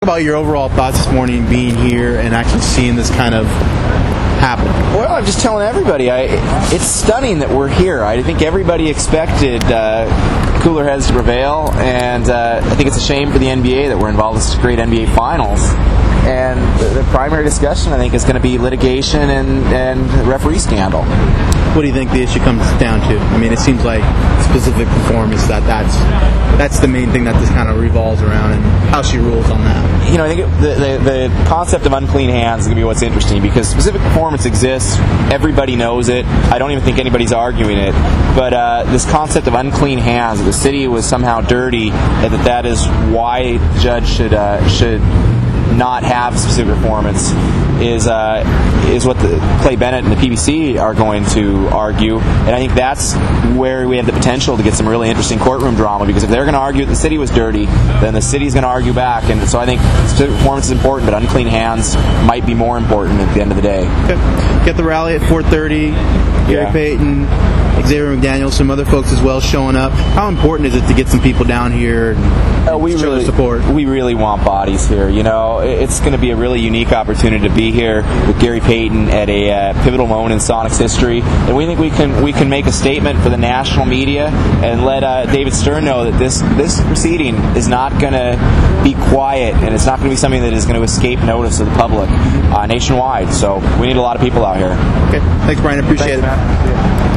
About your overall thoughts this morning being here and actually seeing this kind of happen. Well, I'm just telling everybody, it's stunning that we're here. I think everybody expected cooler heads to prevail, and I think it's a shame for the NBA that we're involved in such great NBA finals. And the primary discussion, I think, is going to be litigation and referee scandal. What do you think the issue comes down to? I mean, it seems like specific performance, that's the main thing that this kind of revolves around, and how she rules on that. You know, I think the concept of unclean hands is going to be what's interesting, because specific performance exists. Everybody knows it. I don't even think anybody's arguing it. But this concept of unclean hands, that the city was somehow dirty, and that is why the judge should not have specific performance, is what Clay Bennett and the PBC are going to argue, and I think that's where we have the potential to get some really interesting courtroom drama, because if they're going to argue that the city was dirty, then the city's going to argue back, and so I think specific performance is important, but unclean hands might be more important at the end of the day. Okay. Get the rally at 4:30. Gary Payton, Xavier McDaniel, some other folks as well showing up. How important is it to get some people down here and show their support? We really want bodies here. You know, it's going to be a really unique opportunity to be here with Gary Payton at a pivotal moment in Sonics history, and we think we can make a statement for the national media and let David Stern know that this proceeding is not going to be quiet, and it's not going to be something that is going to escape notice of the public nationwide. So we need a lot of people out here. Okay, thanks, Brian. Appreciate it.